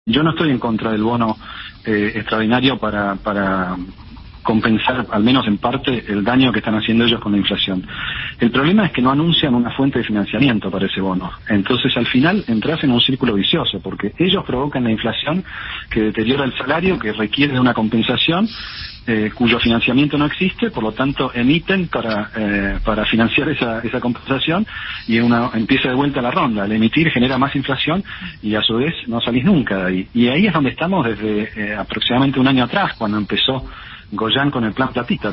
Yo no estoy en contra del bono extraordinario para compensar, al menos en parte, el daño que están haciendo ellos con la inflación. El problema es que no anuncian una fuente de financiamiento para ese bono. Entonces, al final, entras en un círculo vicioso, porque ellos provocan la inflación que deteriora el salario, que requiere de una compensación, cuyo financiamiento no existe, por lo tanto emiten para financiar esa compensación, y empieza de vuelta la ronda. El emitir genera más inflación y a su vez no salís nunca de ahí. Y ahí es donde estamos desde aproximadamente un año atrás, cuando empezó Goyán con el plan Platita.